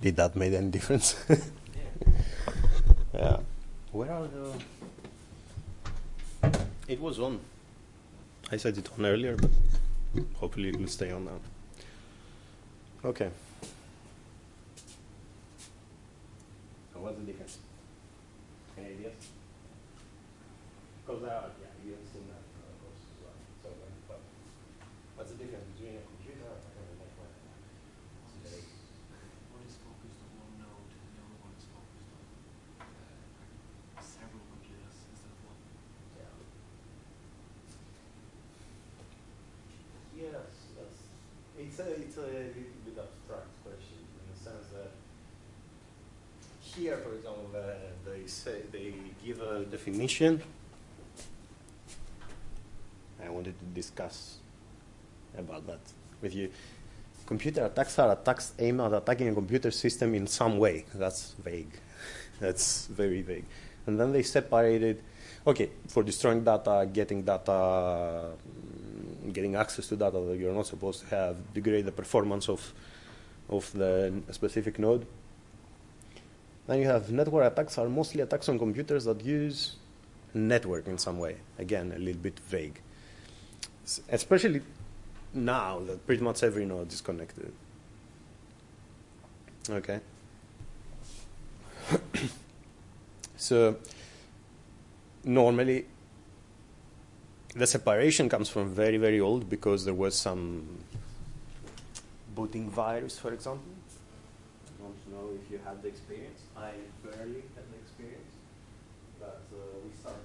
Did that make any difference? Yeah. Where are the... It was on. I set it on earlier, but hopefully it will stay on now. Okay. So what's the difference? Any ideas? Because you have seen that course as well. So, but what's the difference between a computer and a network? Today? One is focused on one node, and the other one is focused on several computers instead of one. Yeah. Yes, it's a little bit abstract question in the sense that here, for example, they give a definition. I wanted to discuss about that with you. Computer attacks are attacks aimed at attacking a computer system in some way. That's vague. That's very vague. And then they separated, okay, for destroying data, getting access to data that you're not supposed to have, degrade the performance of the specific node. Then you have network attacks are mostly attacks on computers that use network in some way. Again, a little bit vague. Especially now that pretty much every node is connected. Okay. So normally the separation comes from very, very old because there was some booting virus, for example. I don't know if you had the experience. I barely had the experience, but we started.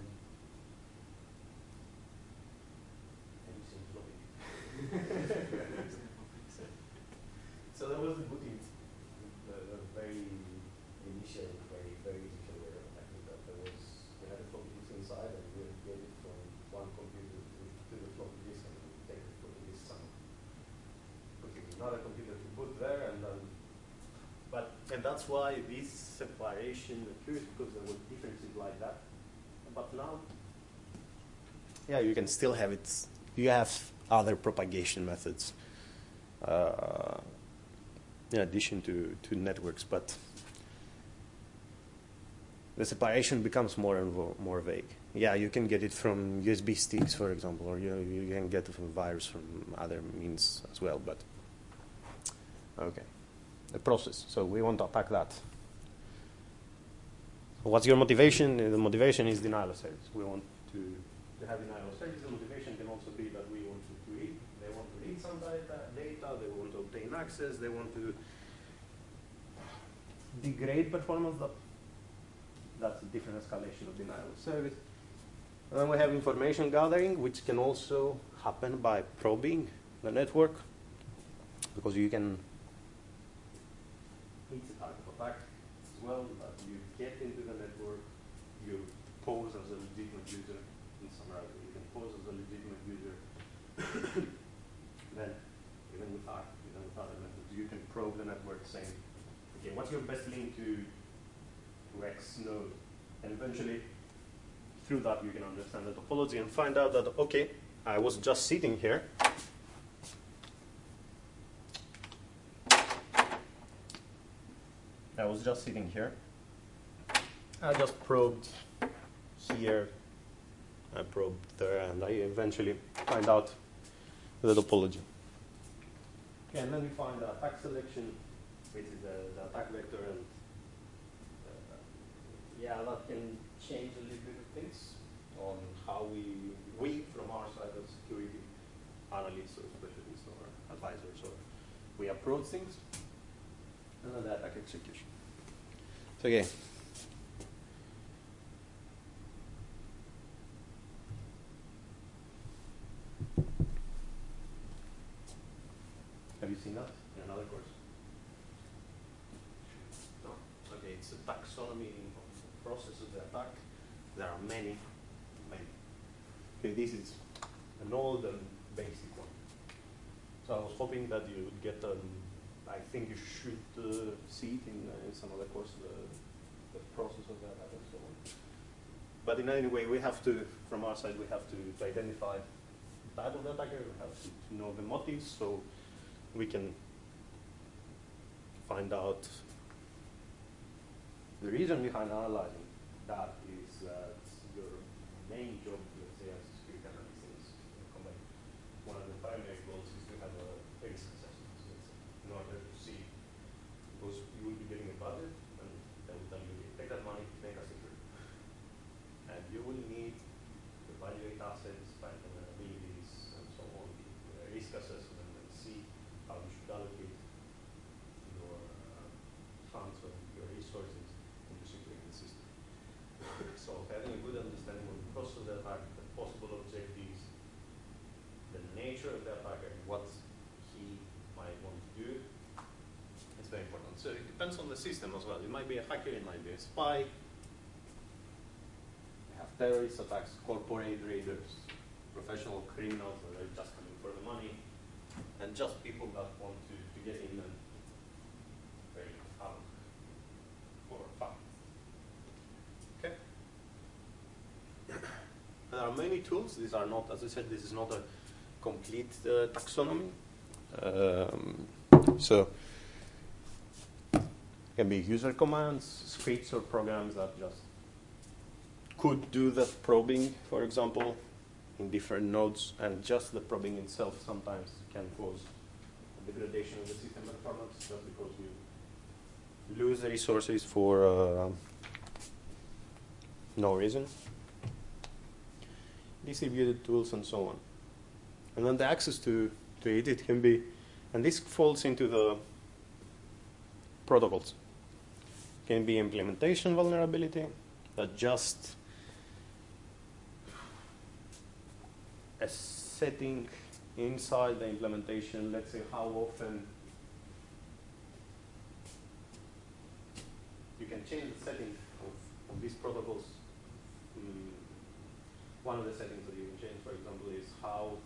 So that was the booting, the very initial way of attacking that. We had a floppy disk inside, and we would get it from one computer to the floppy disk, and take the floppy disk somewhere. Putting another computer to boot there, and that's why this separation occurs, because there were differences like that. But now, yeah, you can still have it. You have other propagation methods in addition to networks, but the separation becomes more and more vague. Yeah, you can get it from USB sticks, for example, or you can get it from virus from other means as well. But okay, the process. So we want to attack that. What's your motivation? The motivation is denial of service. We want to have denial of service. The motivation can also be that we want to read. They want to read some data. They want to obtain access. They want to degrade performance. That's a different escalation of denial of service. And then we have information gathering, which can also happen by probing the network, because you can. It's a type of attack as well, that you get into the network, you pose as a legitimate user in some router. You can pose as a legitimate user. Then, even with other methods, you can probe the network saying, okay, what's your best link to X node? And eventually, through that, you can understand the topology and find out that, okay, I was just sitting here. I just probed here, I probed there, and I eventually find out the topology. Okay, and then we find the attack selection, which is the attack vector, and yeah, that can change a little bit of things on how we from our side as security analysts or specialists or advisors, or we approach things, and then the attack execution. So again, have you seen that in another course? No. Okay, it's a taxonomy of the process of the attack. There are many. Okay, this is an old and basic one. So I was hoping that you would get I think you should see it in some other course, the process of the attack and so on. But in any way, we have to, from our side, we have to identify the type of the attacker, we have to know the motives, so we can find out The reason behind analyzing that is that your main job, let's say, as a security analyst is company. One of the primary goals is to have a risk assessment, let's say, in order to see, because you will be getting a budget, and they will tell you, take that money, make us secure. And you will need to evaluate assets, find vulnerabilities, and so on, risk assessment, and see how you should allocate your funds or your resources into securing the system. So having a good understanding of the process of the attack, the possible objectives, the nature of the attacker, and what he might want to do, it's very important. So it depends on the system as well. It might be a hacker, it might be a spy. We have terrorist attacks, corporate raiders, professional criminals that are just coming for the money, and just people that want to get in and very havoc for fun. Okay. There are many tools. These are not, as I said, this is not a complete taxonomy. So can be user commands, scripts or programs that just could do the probing, for example, in different nodes, and just the probing itself sometimes can cause a degradation of the system performance just because you lose the resources for no reason. Distributed tools and so on. And then the access to it can be, and this falls into the protocols. Can be implementation vulnerability that just a setting inside the implementation, let's say how often you can change the setting of these protocols. One of the settings that you can change, for example, is how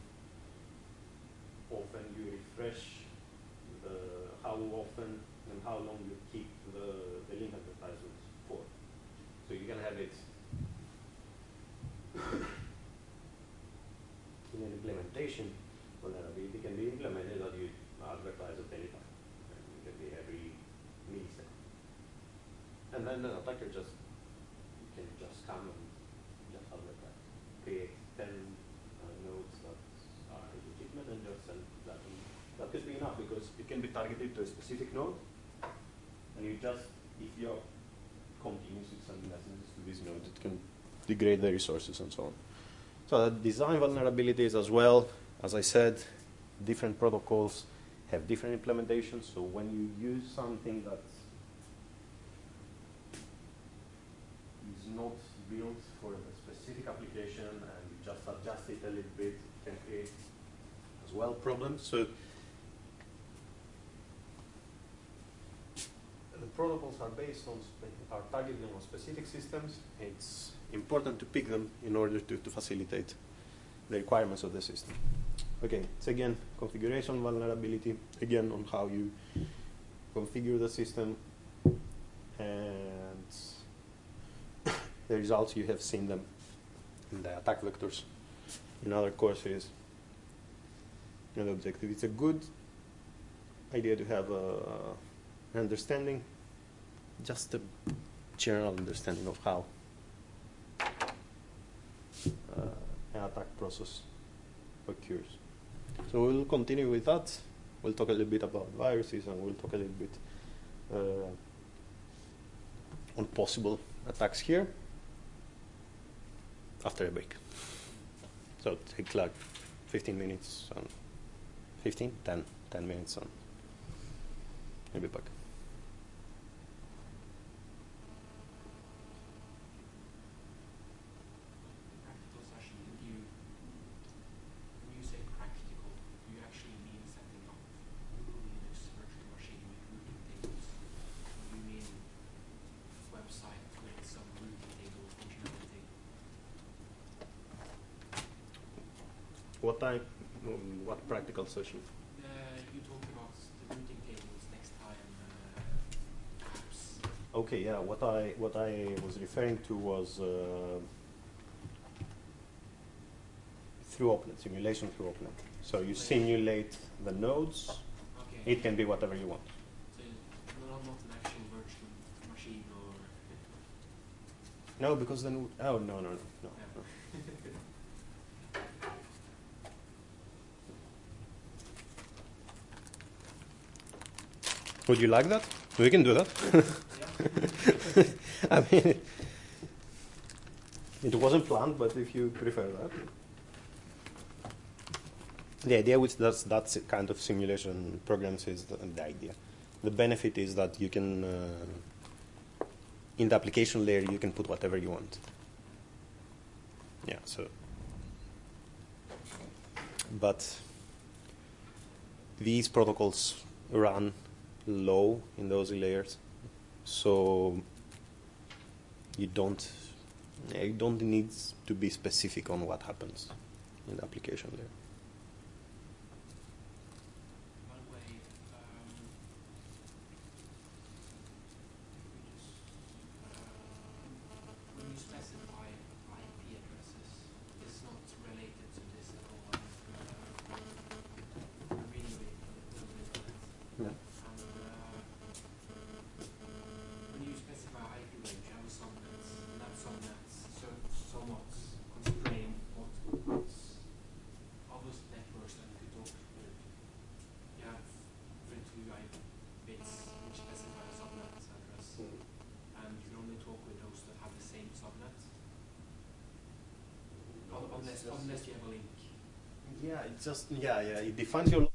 often you refresh how often and how long you keep the link advertisements for. So you can have it in an implementation vulnerability can be implemented that you advertise at any time. And it can be every millisecond. And then the attacker can just come and just advertise. Create 10 nodes that are legitimate and just send that. And that could be enough because it can be targeted to a specific node. And you just, if you're continuously sending messages to this node, it can degrade the resources and so on. So the design vulnerabilities as well, as I said, different protocols have different implementations. So when you use something that is not built for a specific application and you just adjust it a little bit, it can create as well problems. So the protocols are based on, are targeted on specific systems. It's important to pick them in order to facilitate the requirements of the system. Okay, it's again configuration vulnerability, again on how you configure the system, and the results you have seen them in the attack vectors in other courses. And the objective, it's a good idea to have an understanding, just a general understanding of how an attack process occurs. So we'll continue with that. We'll talk a little bit about viruses, and we'll talk a little bit on possible attacks here after a break. So take like 15 minutes, 10 minutes, and I'll be back. Practical session, when you say practical, do you actually mean setting up Linux virtual machine with routing tables? Or do you mean website with some routing table functionality? What practical session? You talked about the routing tables next time, apps. Okay, yeah. What I was referring to was through Opnet, simulation through Opnet. So you simulate the nodes. Okay. It can be whatever you want. So not an actual virtual machine or No, because then. Oh no. Yeah. Would you like that? We can do that. Yeah. I mean, it wasn't planned, but if you prefer that. The idea with that kind of simulation programs is the idea. The benefit is that you can, in the application layer, you can put whatever you want. Yeah, so. But these protocols run low in those layers, so you don't need to be specific on what happens in the application layer. By the way, when you specify IP addresses, it's not related to this at all. I'm reading a little bit on it. Yeah. And when you specify IP range, you have a subnets, and that subnets somewhat constrain what other networks that you could talk with. You have 32 bits which specify a subnet address, and you can only talk with those that have the same subnet, unless you have a link. Yeah, it just it defines your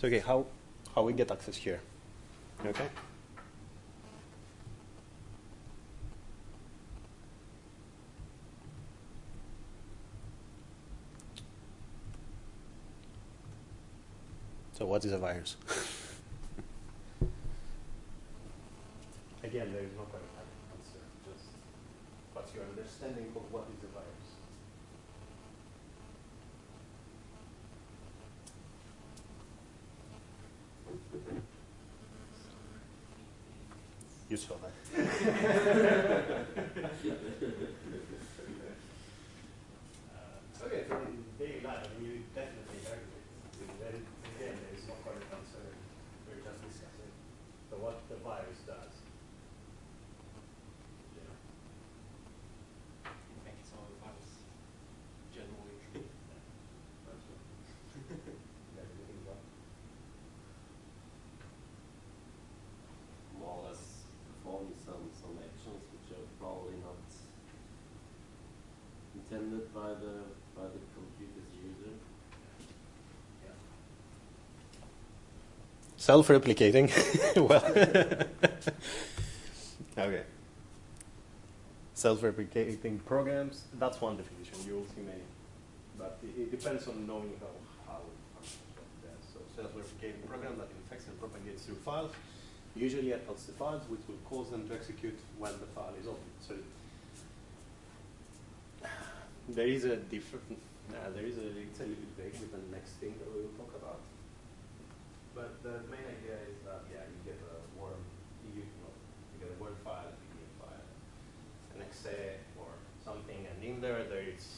So okay, how we get access here? Okay. So what is a virus? Again, there is no correct answer. Just what's your understanding of what is a virus? You saw that. Okay, from daily life, I mean, you definitely heard it. Again, there is no correct answer. We're just discussing. So what the virus does. Yeah. Infects all of us, generally. That's what. Yeah, everything is up. More or less performing some actions which are probably not intended by the computer's user. Yeah. Self-replicating. Well, okay. Self-replicating programs, that's one definition. You will see many. But it depends on knowing how it functions. So self-replicating program that infects and propagates through files, usually attacks the files, which will cause them to execute when the file is open. So there is a different, it's a little bit vague with the next thing that we will talk about. But the main idea is that, yeah, you get a Word, you get a Word file, a PDF file, an Excel or something, and in there is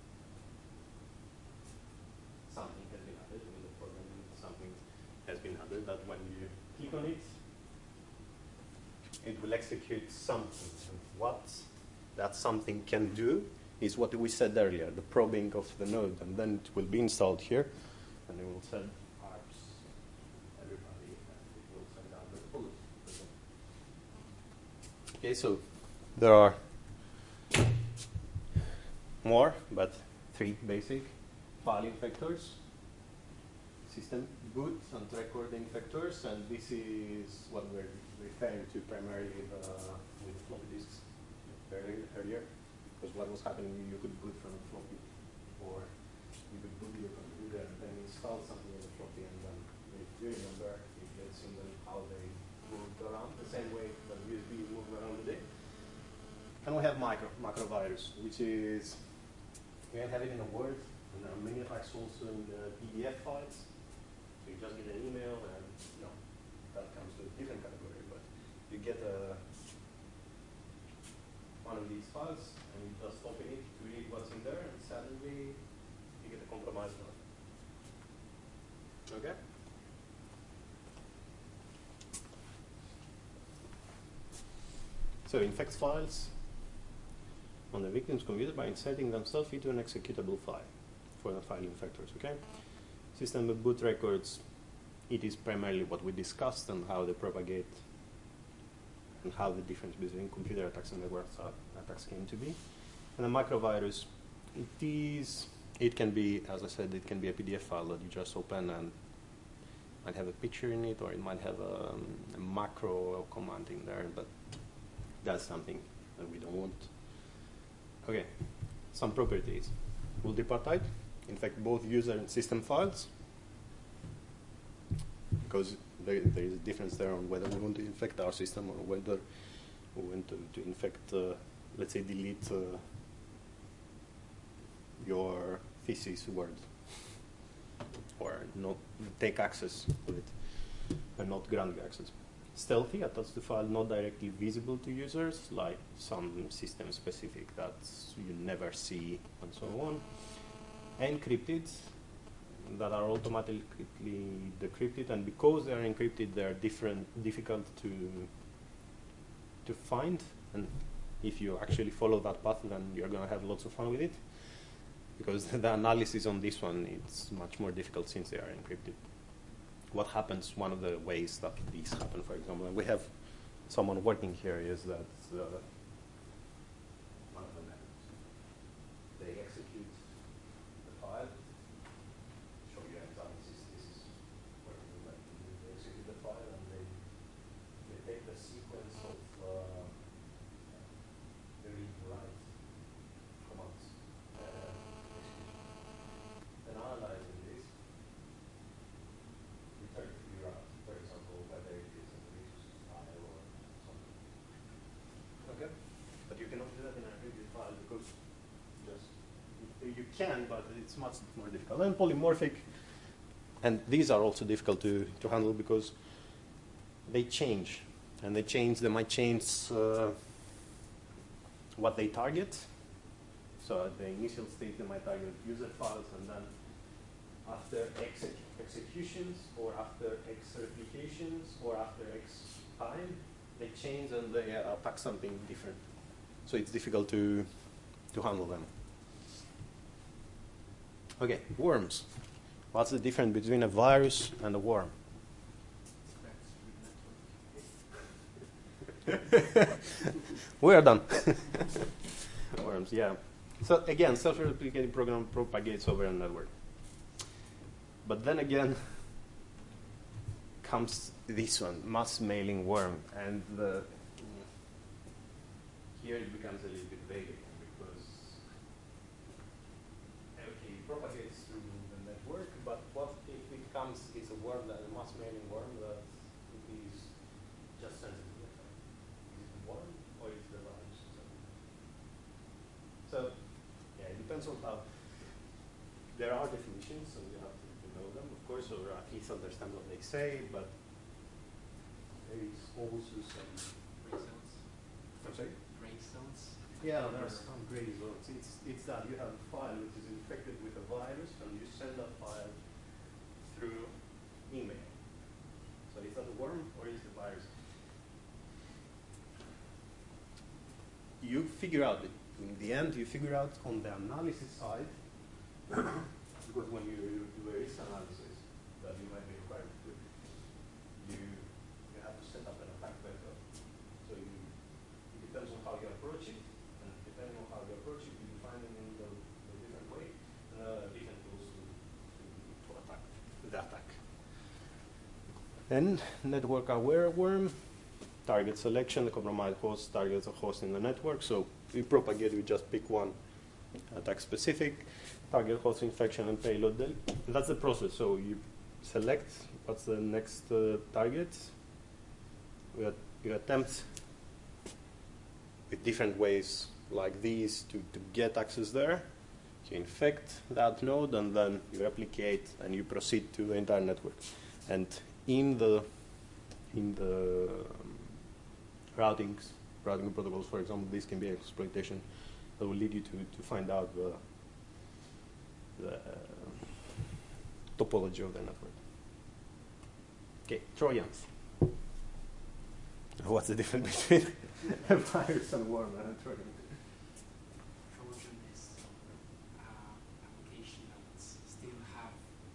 something has been added in the program, something has been added that when you click on it, it will execute something. And what that something can do is what we said earlier, the probing of the node, and then it will be installed here, and it will send ARPs everybody, and it will send out the pull. Okay, so there are more, but 3 basic file infectors, system boot and record infectors, and this is what we're referring to primarily with floppy disks earlier. Because what was happening, you could boot from a floppy, or you could boot your computer and then install something on the floppy, and then if you remember, you can see them how they moved around the same way that USB moved around today. And we have macrovirus, which is, we can have it in a Word, and there are many attacks also in the PDF files. So you just get an email, and that comes to a different category, but you get one of these files, and you just open it to read what's in there, and suddenly you get a compromised one. Okay? So infects files on the victim's computer by inserting themselves into an executable file for the file infectors, okay? System boot records, it is primarily what we discussed and how they propagate and how the difference between computer attacks and network attacks came to be. And a macrovirus, it can be, as I said, it can be a PDF file that you just open and might have a picture in it, or it might have a macro command in there, but that's something that we don't want. Okay, some properties. Multipartite, infect both user and system files, because there is a difference there on whether we want to infect our system or whether we want to infect, let's say, delete your thesis word, or not take access to it, but not grant access. Stealthy, attached to file not directly visible to users, like some system specific that you never see, and so on. Encrypted, that are automatically decrypted, and because they are encrypted, they are difficult to find. And if you actually follow that path, then you're going to have lots of fun with it, because the analysis on this one is much more difficult since they are encrypted. What happens, one of the ways that these happen, for example, and we have someone working here, is that one of the methods. They execute the file, show you examples, this is working you can, but it's much more difficult. And polymorphic, and these are also difficult to handle because they change. And they might change what they target. So at the initial state, they might target user files, and then after X executions, or after X replications, or after X time, they change and they attack something different. So it's difficult to handle them. Okay, worms. What's the difference between a virus and a worm? We are done. Worms, yeah. So again, self-replicating program propagates over a network. But then again comes this one, mass mailing worm, and here it becomes a little bit vague because okay, it propagates through the network, but what if it comes is a worm, that a mass mailing worm that is just sends it to the network? Is it the worm or is it the virus? So yeah, it depends on how. There are definitions, so you have to know them, of course, or at least understand what they say, but there is also some. Gray zones. I'm sorry? Gray zones. Yeah, there are some gray zones. It's that you have a file which is infected with a virus, and you send that file through email. So is that a worm or is it a virus? You figure out, in the end, you figure out on the analysis side, because when you do a risk analysis that you might be required to do, you have to set up an attack vector. So it depends on how you approach it, and depending on how you approach it, you define it in the different way, different tools to attack the attack. And network aware worm, target selection, the compromised host targets a host in the network. So we propagate, we just pick one attack specific, target host infection and payload. That's the process. So you select what's the next target. You attempt with different ways like these to get access there. You infect that node and then you replicate and you proceed to the entire network. And in the routing protocols, for example, this can be exploitation that will lead you to find out the topology of the network. Okay, Trojans. What's the difference between a virus and a worm and a Trojan? Trojan is application that still have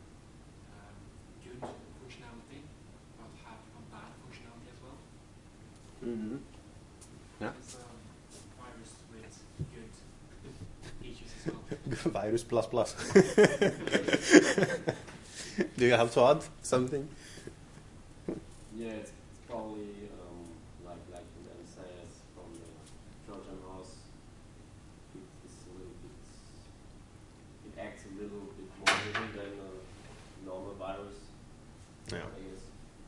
good functionality, but have a bad functionality as well. Mm-hmm. Yeah. It's a virus with good features as well. Virus plus plus. Do you have to add something? Yeah, it's probably like Ben says from the Trojan horse. It's a little bit. It acts a little bit more hidden than a normal virus. Yeah. I guess.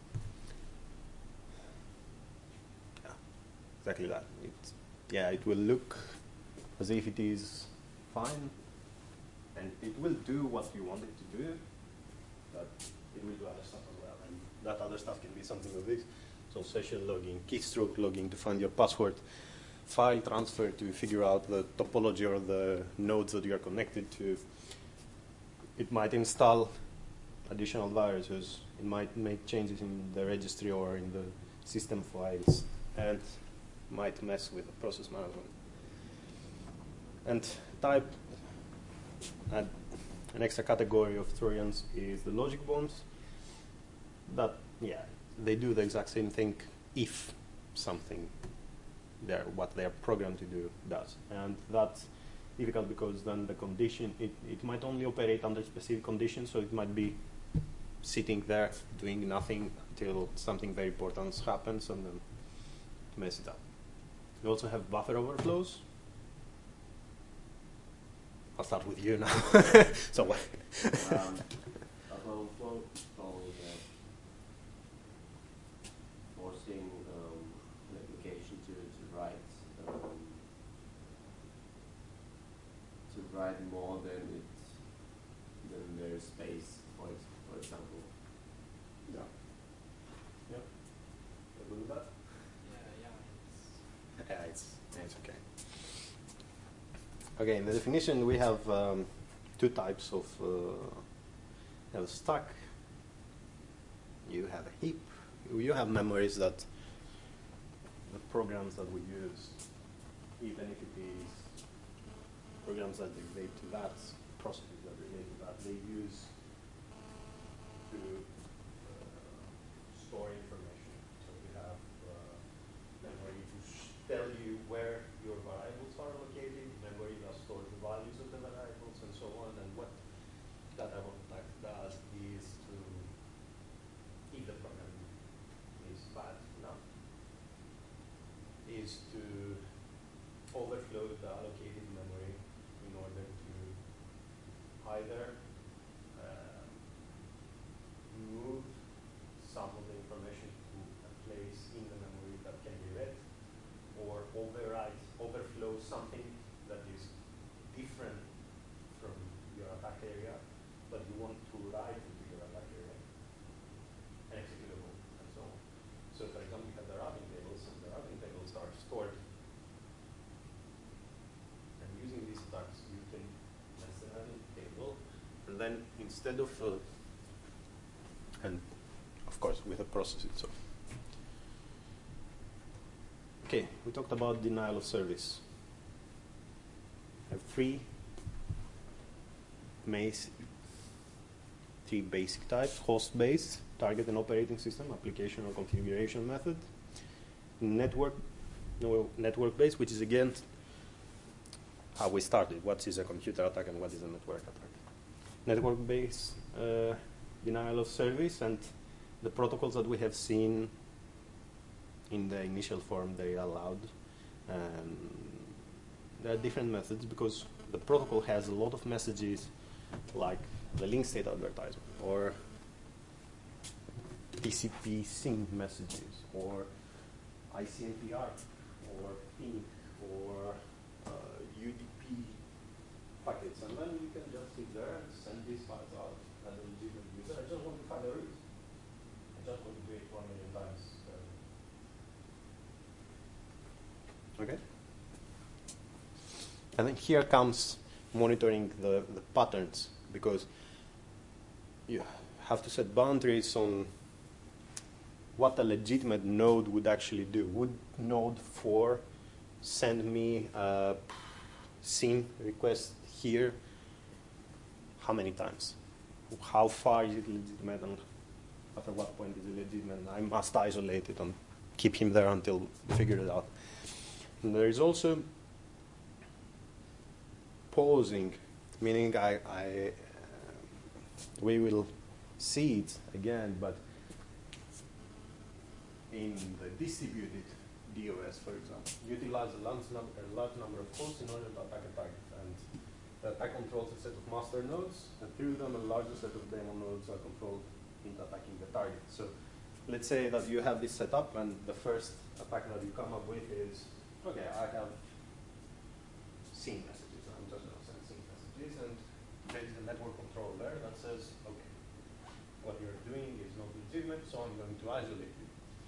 Exactly that. It will look as if it is fine, and it will do what you want it to do, but it will do other stuff as well. And that other stuff can be something like this. So session logging, keystroke logging to find your password, file transfer to figure out the topology or the nodes that you are connected to. It might install additional viruses. It might make changes in the registry or in the system files, and might mess with the process management. And type, an extra category of Trojans is the logic bombs. That, they do the exact same thing if something what they're programmed to do does. And that's difficult because then the condition, it might only operate under specific conditions, so it might be sitting there doing nothing until something very important happens and then mess it up. We also have buffer overflows. I'll start with you now. So what? Buffer overflow probably forcing an application to write more than Okay, in the definition we have two types of you have a stack, you have a heap, you have memories that the programs that we use, even if it is programs that relate to that, processes that relate to that, they use to store information. So we have memory to tell you where your variables are located, memory that stores the values of the variables and so on, and what that type does is to, if the program is bad enough, is to overflow the allocated memory in order to either move some of the information to a place in the memory that can be read, or overflow something that is different from your attack area, but you want to write into your attack area, and executable, and so on. So for example, you have the routing tables, and the routing tables are stored. And using these attacks, you can mess the routing table, and then instead of and of course with the process itself. Okay, we talked about denial of service. I have three basic types: host-based, target and operating system, application or configuration method; network-based, which is again how we started. What is a computer attack and what is a network attack? Network-based denial of service, and the protocols that we have seen in the initial form, they allowed. There are different methods because the protocol has a lot of messages like the link state advertisement or TCP sync messages or ICMPR or ping or UDP packets, and then you can just sit there and send these files out as a legitimate user. I just want to find a root. I just want to do it 1 million times. Okay. And then here comes monitoring the patterns, because you have to set boundaries on what a legitimate node would actually do. Would node 4 send me a SYN request here? How many times? How far is it legitimate, and after what point is it legitimate? I must isolate it and keep him there until we figure it out. And there is also pausing, meaning we will see it again, but in the distributed DOS, for example, utilize a large number of hosts in order to attack a target. And the attack controls a set of master nodes, and through them a larger set of demo nodes are controlled into attacking the target. So let's say that you have this set up, and the first attack that you come up with is, okay, I have SYN messages. I'm just going to send SYN messages, and there is a network control there that says, okay, what you're doing is not legitimate, so I'm going to isolate you.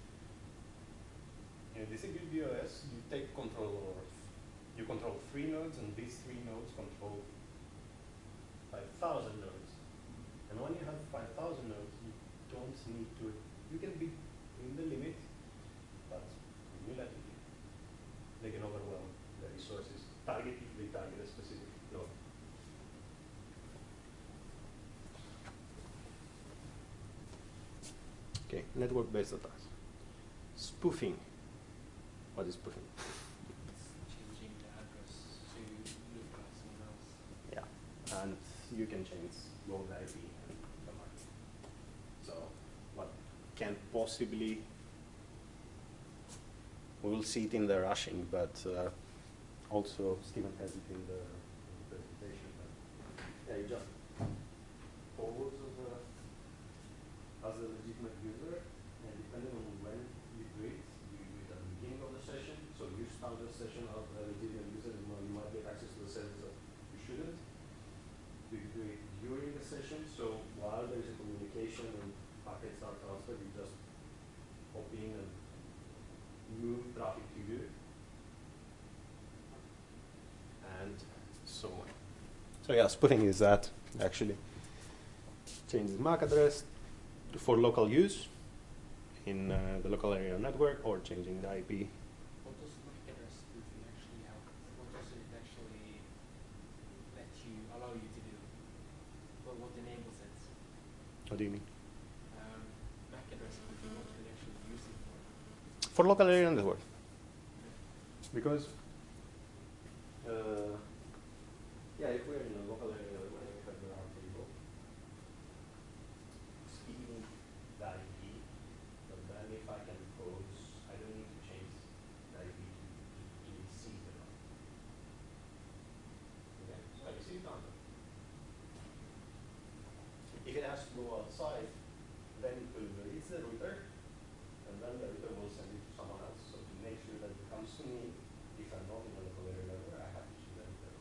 In a distributed DOS, you take control of, you control 3 nodes, and these 3 nodes control 5,000 nodes. And when you have 5,000 nodes, you don't need to, you can be in the limit, but cumulatively, they can overwhelm the resources, target if they target a specific node. Okay, network-based attacks. Spoofing. What is spoofing? Changing the address to look like someone else. Yeah, and you can change both the IP and the MAC. So what can possibly, we will see it in the rushing, but also Stephen has it in the presentation. Yeah, you just pose as a legitimate user, and depending on when you do it at the beginning of the session. So you start the session as a legitimate user, and you might get access to the service that you shouldn't. You do it during the session, so while there is a communication and packets are transferred, you just hop in and move traffic to you. And so on. So yeah, spoofing is that actually. Changes MAC address for local use in the local area network, or changing the IP. What does MAC address spoofing actually help? What does it actually allow you to do? What enables it? What do you mean? MAC address spoofing, what can you actually use it for? For local area network. Because yeah, if we're in a local area network, we have the route table. Speaking the IP, but then if I can pose, I don't need to change the IP to receive the route. Okay, so I receive number. If it has to go outside, then it will reach the router, and then the router will send it to someone else. So to make sure that it comes to me, if I'm not in a local area network, I have to choose that router.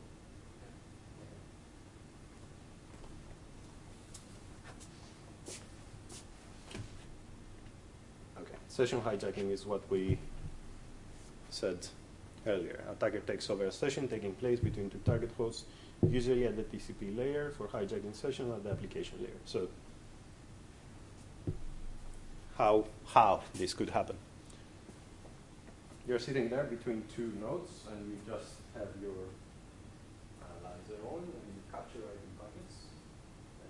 Okay, session hijacking is what we said earlier. Attacker takes over a session taking place between two target hosts, usually at the TCP layer, for hijacking session at the application layer. So how this could happen? You're sitting there between two nodes, and you just have your analyzer on, and you capture IP packets, and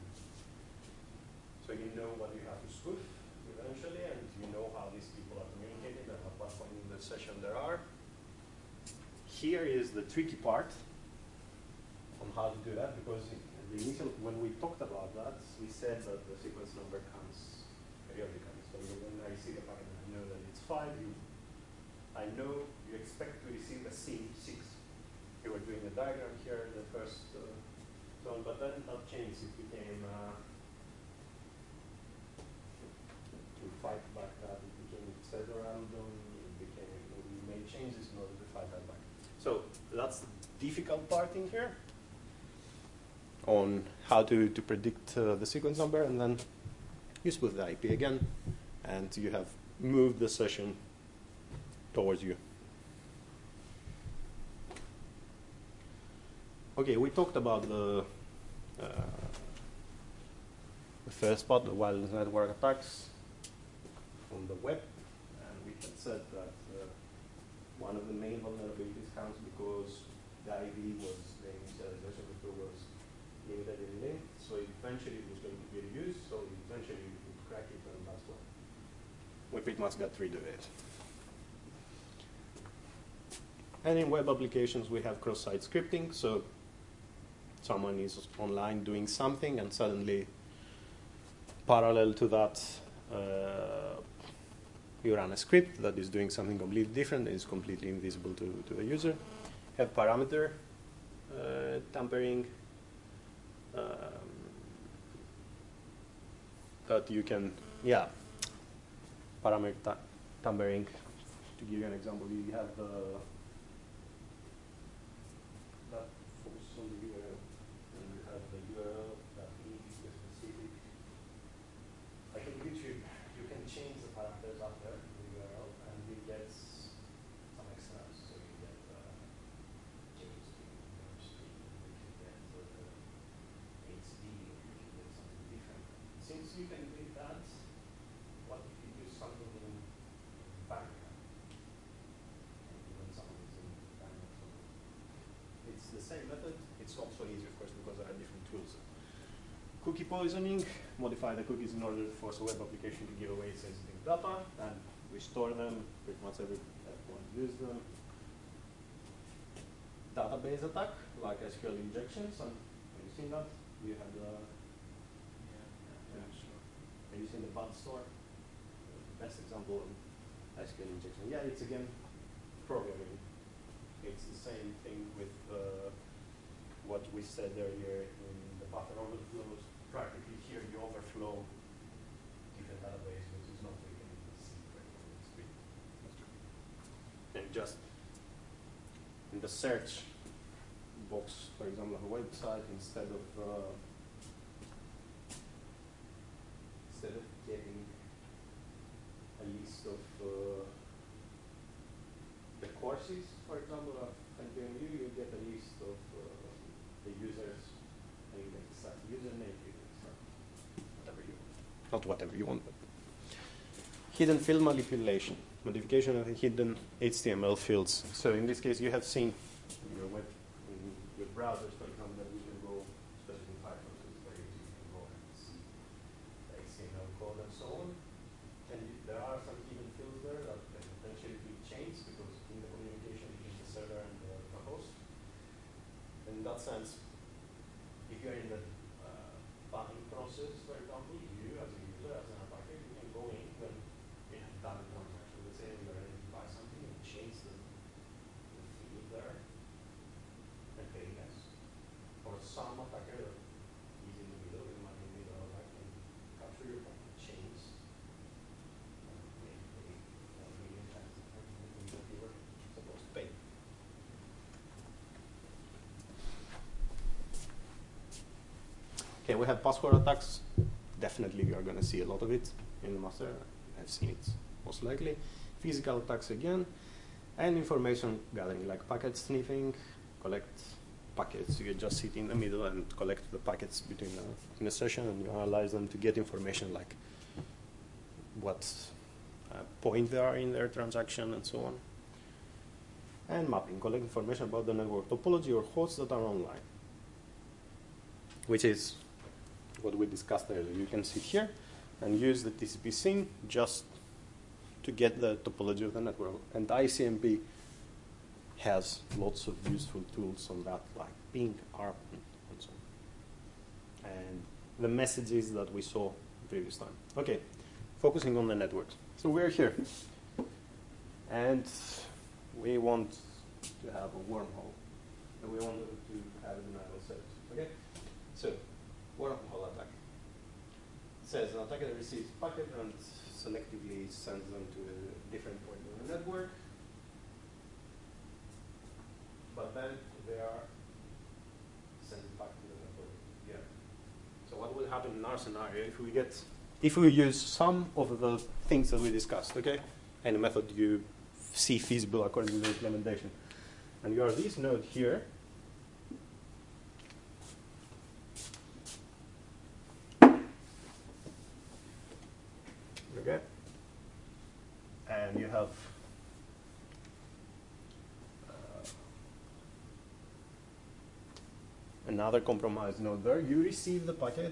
so you know what you have to spoof eventually, and you know how these people are communicating and at what point in the session there are. Here is the tricky part on how to do that, because when we talked about that, we said that the sequence number comes periodically. So when I see the packet, I know that it's 5. I know you expect to receive a same 6. You were doing a diagram here, the first zone, but then that changed. It became to fight back that. It became further random. We made changes in order to fight that back. So that's the difficult part in here on how to predict the sequence number, and then you spoof the IP again, and you have moved the session towards you. Okay, we talked about the first part, the wireless network attacks on the web, and we had said that one of the main vulnerabilities comes because the IV was, the initialization was limited in length, so eventually it was going to be reused, so eventually you could crack it, and that's why we pretty much got rid of it. And in web applications, we have cross-site scripting. So someone is online doing something, and suddenly, parallel to that, you run a script that is doing something completely different and is completely invisible to the user. Have parameter tampering that you can, parameter tampering. To give you an example, you have that focuses on the URL, and you have the URL that needs a specific. Like in YouTube, you can change the parameters after the URL, and it gets some extras. So you get JSP, stream, you can get HD, or you can get something different. Since you can do that, what if you use something in Banner? It's the same method. It's also easy, of course, because there are different tools. Cookie poisoning, modify the cookies in order to force a web application to give away sensitive data, and restore them. Pretty much everyone uses them. Database attack, like SQL injections, and have you seen that? You have the Sure. Have you seen the bud store? The best example of SQL injection. Yeah, it's again programming. It's the same thing with what we said earlier in the buffer overflows. Practically here you overflow different database, which is not really secret on the screen. And just in the search box, for example, of a website, instead of getting a list of the courses, for example, of NPMU, you get a list of the users, and you can set username, you can set whatever you want. Not whatever you want, but hidden field manipulation, modification of hidden HTML fields. So in this case, you have seen in your web, in your browsers, for example, that you can go, especially in Python, so it's very easy, you can go and see the HTML code and so on. And there are some hidden fields there that can potentially be changed because in the communication between the server and the host. And in that sense, if you're in the buying process, for example, you as a user, as an attacker, you can go in when you have done a transaction. Let's say you're ready to buy something and change the field there and pay less. Or some attacker that is in the middle, in the middle, I can capture your packet, change, and make pay 1 million times that you were supposed to pay. Okay, we have password attacks. Definitely we are going to see a lot of it in the master. I've seen it most likely. Physical attacks again. And information gathering, like packet sniffing, collect packets. You just sit in the middle and collect the packets between in a session, and you analyze them to get information like what point they are in their transaction and so on. And mapping, collect information about the network topology or hosts that are online, which is what we discussed earlier. You can sit here and use the TCP SYN just to get the topology of the network. And ICMP has lots of useful tools on that, like ping, ARP, and so on. And the messages that we saw previous time. Okay, focusing on the networks. So we're here. And we want to have a wormhole. And we want to have a denial service. Okay? So, wormhole attack. It says an attacker receives packet and selectively sends them to a different point on the network. But then they are sent back to the network again. So what will happen in our scenario if we use some of the things that we discussed, okay? Any method you see feasible according to the implementation. And you are this node here. Okay? And you have another compromised node there. You receive the packet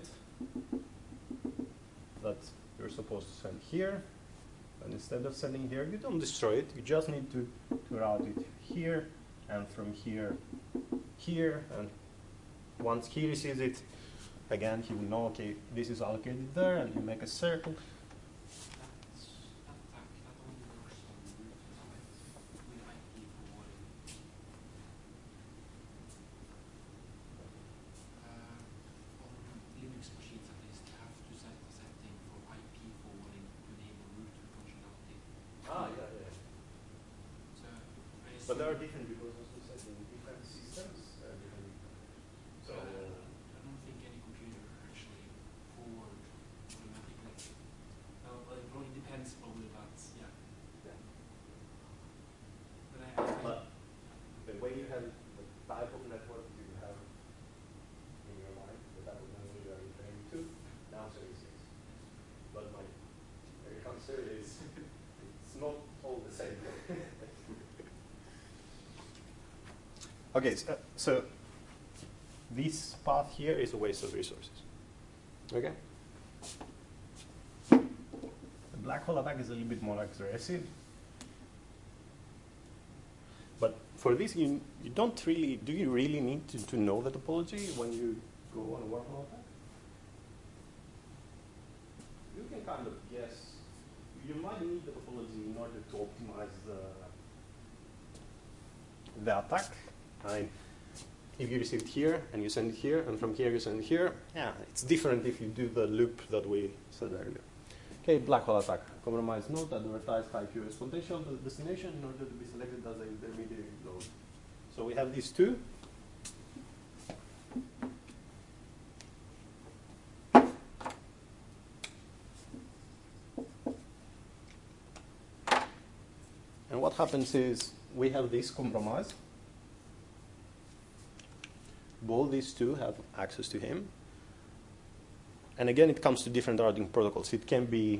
that you're supposed to send here. And instead of sending here, you don't destroy it. You just need to route it here, and from here, here. And once he receives it, again, he will know, okay, this is allocated there, and you make a circle. But there are different because, as we said, in different systems, different. So I don't think any computer actually forward automatically. Well, it probably depends probably, but yeah. But the way you have the type of network you have in your mind, the type of network you are referring to, the answer is yes. But my answer is it's not all the same. Okay, so this path here is a waste of resources. Okay? The black hole attack is a little bit more aggressive. But for this, you don't really, do you really need to know the topology when you go on a wormhole attack? You can kind of guess. You might need the topology in order to optimize the attack. I mean, if you receive it here and you send it here, and from here you send it here, yeah, it's different if you do the loop that we said earlier. Okay, black hole attack. Compromised node advertise high QoS potential to the destination in order to be selected as an intermediate node. So we have these two. And what happens is we have this compromise. both these two have access to him. And again, it comes to different routing protocols. It can be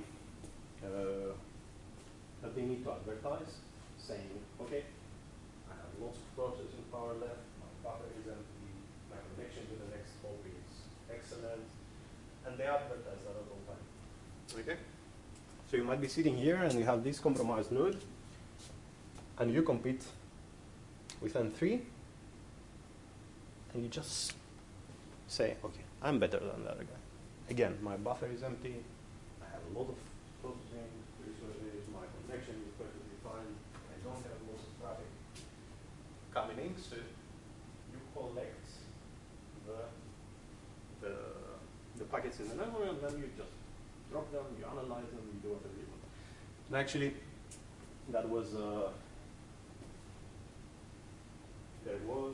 that they need to advertise, saying, okay, I have lots of processing power left, my buffer is empty, my connection to the next hop is excellent, and they advertise that at all time. Okay? So you might be sitting here and you have this compromised node, and you compete with N3, and you just say, okay, I'm better than the other guy. Again, my buffer is empty, I have a lot of processing resources, my connection is perfectly fine, I don't have lots of traffic coming in, so you collect the packets in the memory, and then you just drop them, you analyze them, you do whatever you want. And actually, that was, there were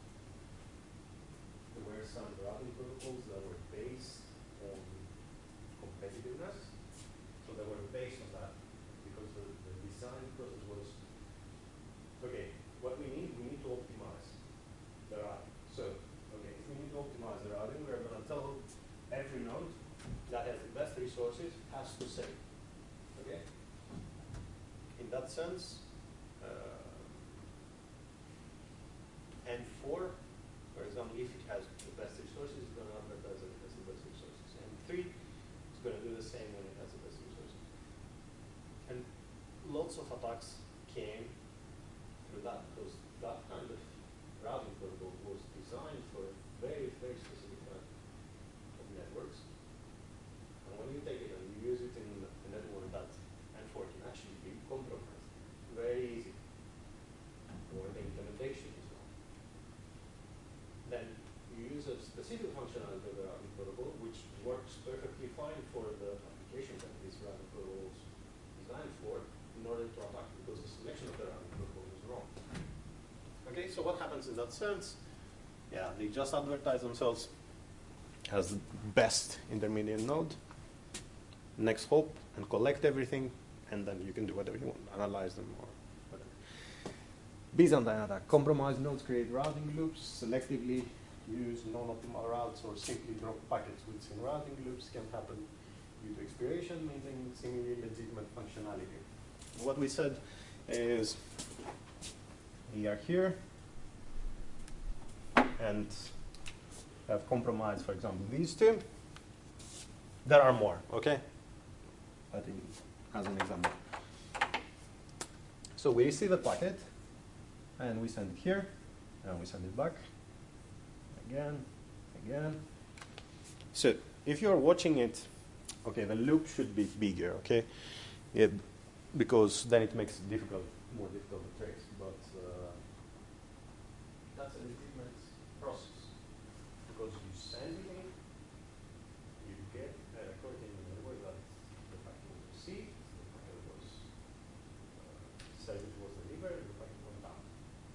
some routing protocols that were based on competitiveness. So they were based on that because the design process was, okay, what we need to optimize the routing. So, okay, if we need to optimize the routing, we're going to tell every node that has the best resources has to say. Okay? In that sense, N4, for example, if it has the best resources, it's going to advertise that it has the best resources. N3 is going to do the same when it has the best resources. And lots of attacks came through that because that kind of routing protocol was designed for a very, very specific kind of networks. And when you take it and you use it in a network that N4 can actually be compromised, very easy, or the implementation is wrong. Then you use a specific functionality of the routing protocol, which works perfectly fine for the application that this routing protocol is designed for, in order to attack, because the selection of the routing protocol is wrong. Okay, so what happens in that sense? Yeah, they just advertise themselves as the best intermediate node, next hop, and collect everything, and then you can do whatever you want, analyze them or whatever. Byzantine attack. Compromised nodes create routing loops, selectively use non-optimal routes, or simply drop packets within routing loops can happen due to expiration, maintaining seemingly legitimate functionality. What we said is we are here and have compromised, for example, these two. There are more, okay? But as an example. So we receive a packet, and we send it here, and we send it back, again, again. So if you're watching it, okay, the loop should be bigger, okay? Yeah, because then it makes it more difficult to trace, but that's a legitimate process, because you send it in, you get a record in the network that the packet was received, the packet was service was delivered, the packet went out.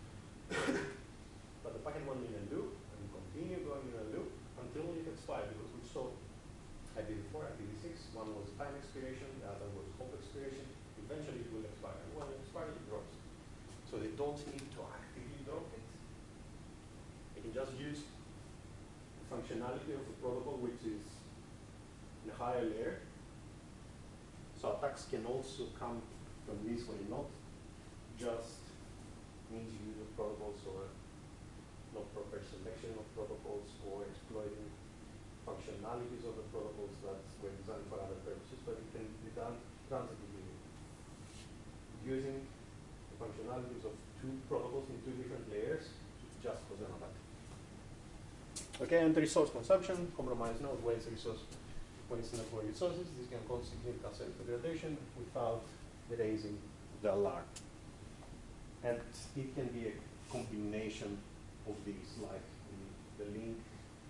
But the packet went in a loop, and you continue going in a loop until it expires, because we saw IPv4, IPv6, one was time expiration, the other was hop expiration. Eventually it will expire, and when it expires, it drops. So they don't need to actively drop it. They can just use the functionality of the protocol, which is in a higher layer. So attacks can also come from this way, not just misuse of protocols or not proper selection of protocols or exploiting functionalities of the protocols that were designed for other purposes, but it can be done transitively, using the functionalities of two protocols in two different layers just for an attack. Okay, and resource consumption, compromised node wastes resource, wastes network resources. This can cause significant self-degradation without raising the alarm. And it can be a combination of these, like the link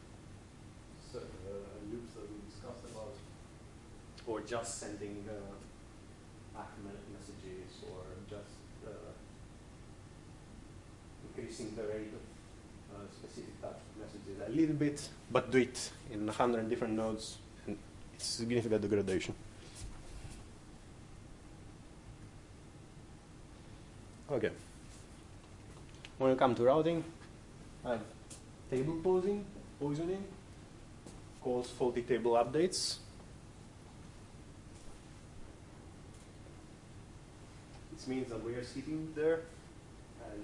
loops that we discussed about, or just sending messages, or just increasing the rate of specific type of messages a little bit, but do it in 100 different nodes, and it's significant degradation. Okay. When you come to routing, I have table poisoning calls faulty table updates. It means that we are sitting there and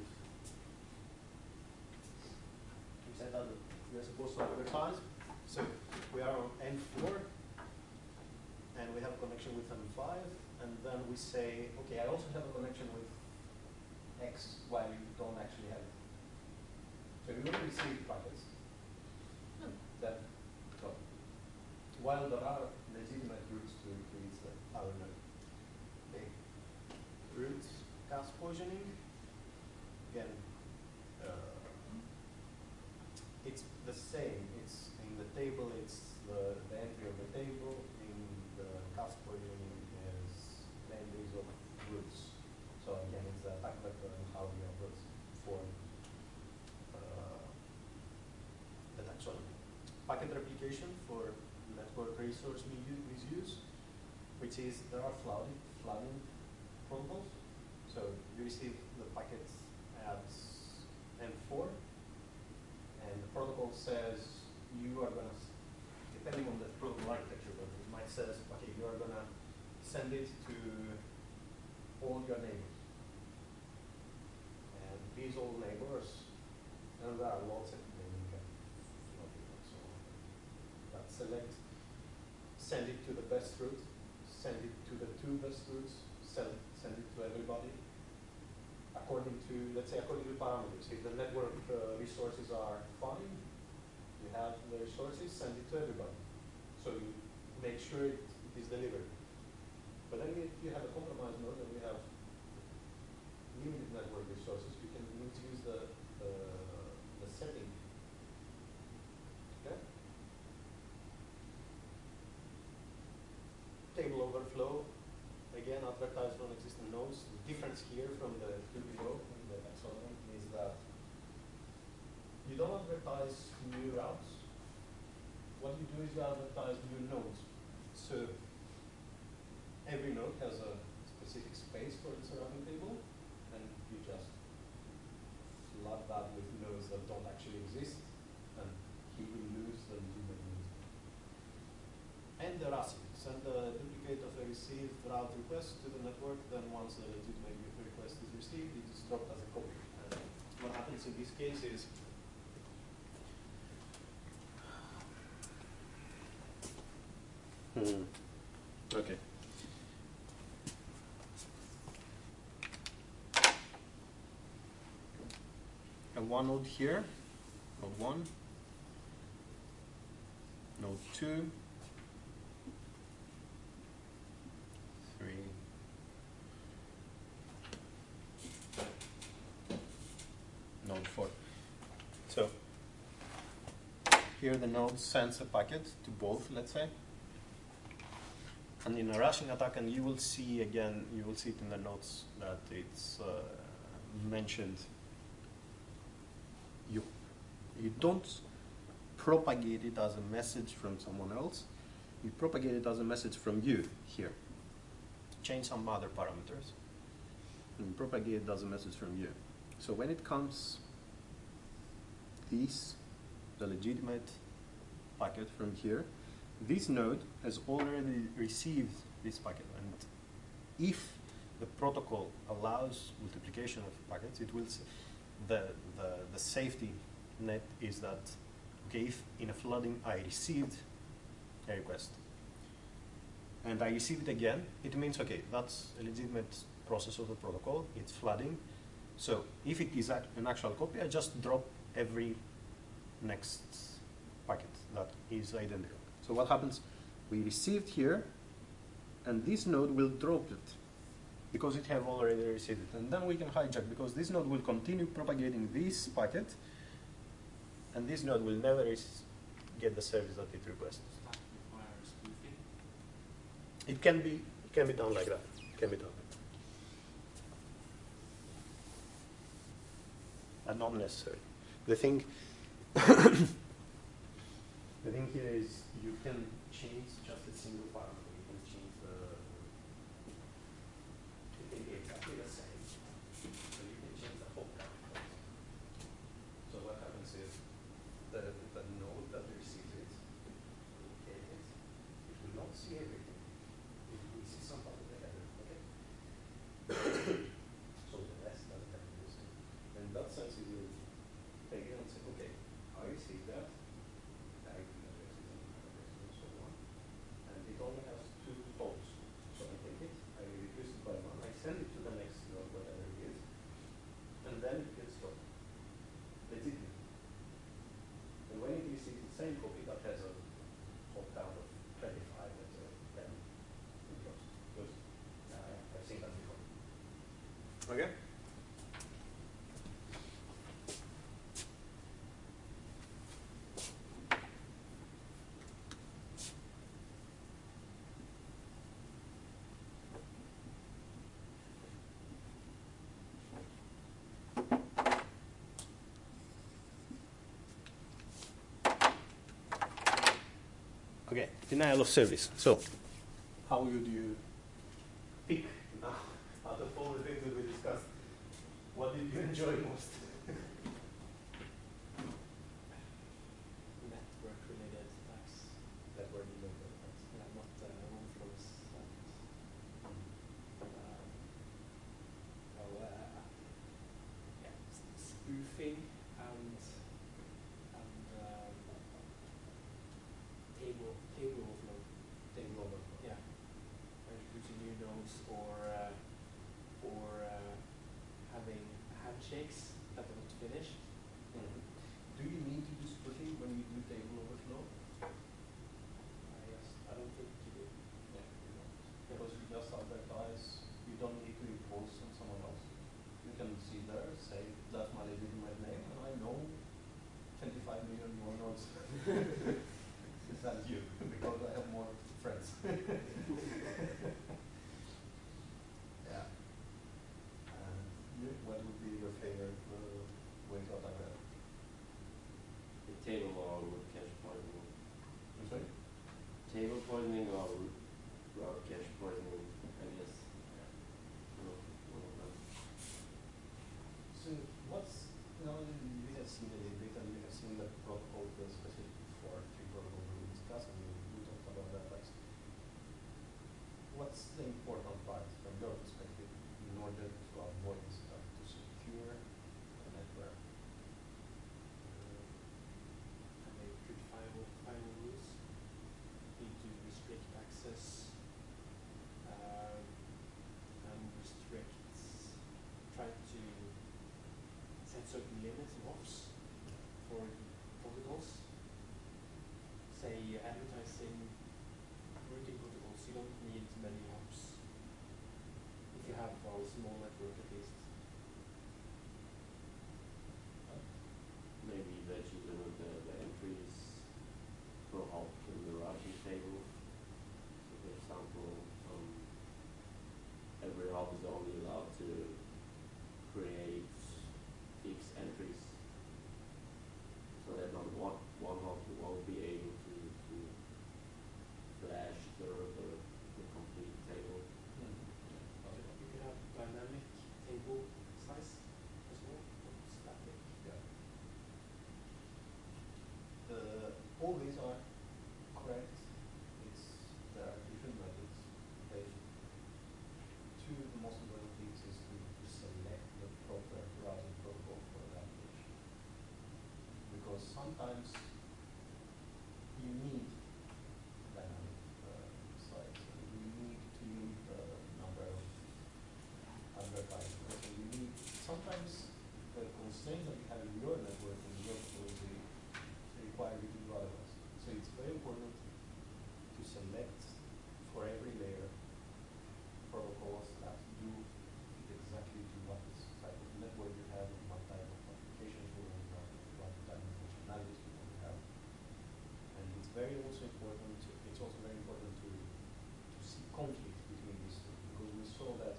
we said that we are supposed to advertise. So we are on N4 and we have a connection with M5, and then we say, okay, I also have a connection with X while you don't actually have it. So we will receive packets that, well, while there are legitimate routes to increase our node. Okay. Root cache poisoning, again, it's the same. It's in the table, it's the entry of the table. In the cache poisoning is names of roots. So again, it's the attack vector and how you have roots form the taxonomy. Packet replication for network resource misuse, which is there are flooding protocols. So you receive the packets at M4, and the protocol says you are going to, depending on the protocol architecture, but it might say, okay, you are going to send it to all your neighbors. And these all neighbors, and there are lots of them, you can so that select, send it to the best route, send it to the two best routes, send it to everybody, according to, let's say, according to parameters. If the network resources are fine, you have the resources, send it to everybody. So you make sure it is delivered. But then if you have a compromised node and we have limited network resources, you can misuse the setting. Okay? Table overflow, again, advertise non-existent nodes. The difference here from the two below in the taxonomy is that you don't advertise new routes. What you do is you advertise new nodes. So every node has a specific space for the surrounding table, and you just flood that with nodes that don't actually exist, and he will lose the legitimate nodes. And the RASI, send the duplicate of a received route request to the network, then once the legitimate request is received, it is dropped as a copy. And what happens in this case is okay. And one node here, node 1, node 2, 3, node 4. So here the node sends a packet to both, let's say. And in a rushing attack, and you will see again, you will see it in the notes that it's mentioned. You don't propagate it as a message from someone else. You propagate it as a message from you here. Change some other parameters and propagate it as a message from you. So when it comes this, the legitimate packet from here, this node has already received this packet, and if the protocol allows multiplication of packets, it will the safety net is that, okay, if in a flooding I received a request and I receive it again, it means, okay, that's a legitimate process of the protocol, it's flooding. So if it is an actual copy, I just drop every next packet that is identical. So what happens? We received here, and this node will drop it because it have already received it. And then we can hijack, because this node will continue propagating this packet, and this node will never get the service that it requests. Does that require spoofing? It can be done like that. It can be done. But not necessary. The thing the thing here is you can change just a single parameter. You can change it can be exactly the same. So you can change the whole parameter. So what happens is Okay. Okay, denial of service. So, how would you pick now, out of all the things that we discussed, what did you enjoy most? Network related attacks. That were the local attacks. Yeah, not overflows. Yeah, spoofing and table overflow. Table overflow. Yeah, introducing new nodes or having handshakes that are not finished. Mhm. Do you need to do spoofing when you do table overflow? Yes, I don't think you do. Yeah, you don't. Because you just advertise, you don't need to impose on someone else. You can see there, say, that's my legitimate name, and I know 25 million more nodes than you, because I have more friends. Yeah. And what would be your favorite way to attack that? The table or root cache poisoning. I'm sorry? Table poisoning or route cache poisoning, I guess. One of them. So what's, you know, you have seen the data, you have seen the protocol specific for three protocols we discussed, and we talked about that. Like, what's the important part from your perspective in order to avoid this stuff, to secure the network? Having good firewall rules. Need to restrict access. And try to set certain limits and offs for protocols. Say advertising routing protocols, you don't need many hops. If you have a small network at least. Maybe that you limit the entries per hop in the routing table. So for example, every hop is only allowed to create X entries. So that not one hop won't be able to flash the complete table. You could have dynamic table size as well, not static. Yeah. All these are correct. There are different methods. Two of the most important things is to select the proper routing protocol for the application. Because sometimes you need dynamic sites, and you need to limit the number of advertisements, and you need, sometimes the constraints that you have in your network and your policy require you to do otherwise. So it's very important to select for every layer protocols that do fit exactly to what type of network you have and what type of applications you want to run, what type of functionalities you want to have. And it's also very important to see conflict between these two, because we saw that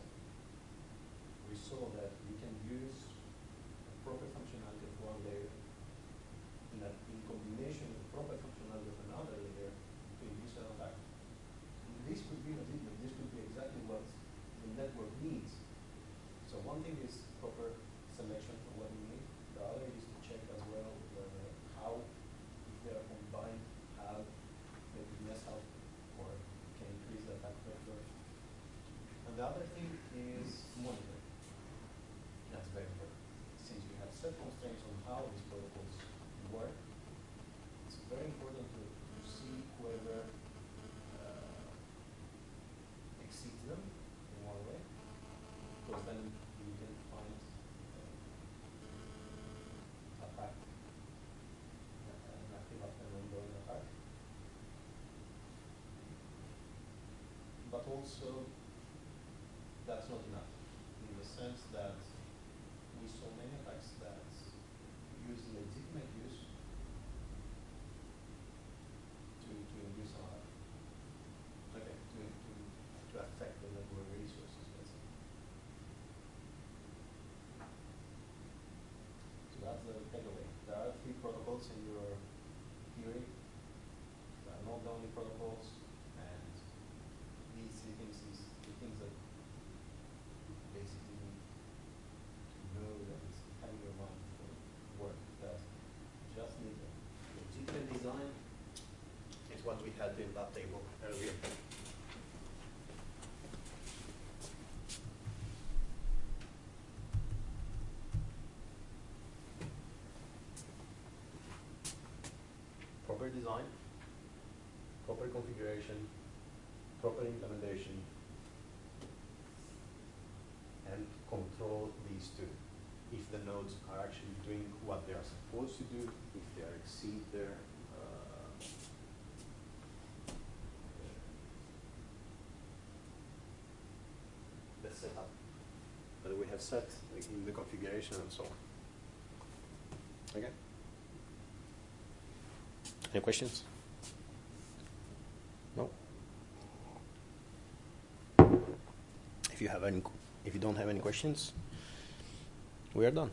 we can use the proper functionality of one layer and that in combination with the proper functionality of another layer to induce an attack. And this could be legitimate, this could be exactly what the network needs. So one thing is proper selection of what you need. The other is to check as well how, if they are combined, how they could mess up or can increase the attack vector. And the other thing is monitoring. That's very important. Since you have set constraints on how these protocols work, it's very important to see whether exceed them in one way, because then you can find attack, an active and ongoing attack. But also, that's not enough. In the the sense that we saw many attacks that use legitimate use to induce to affect the network resources, let's say. So that's the takeaway. There are 3 protocols in your theory. There are node-only protocols, and these 3 things is the things that basically need to know and have in your mind for work. That just need a legitimate design. It's what we had in that table earlier. Proper design, proper configuration, proper implementation, and control these 2. If the nodes are actually doing what they are supposed to do, if they are exceed their the setup that we have set in the configuration and so on. Okay. Any questions? No. If you don't have any questions, we are done.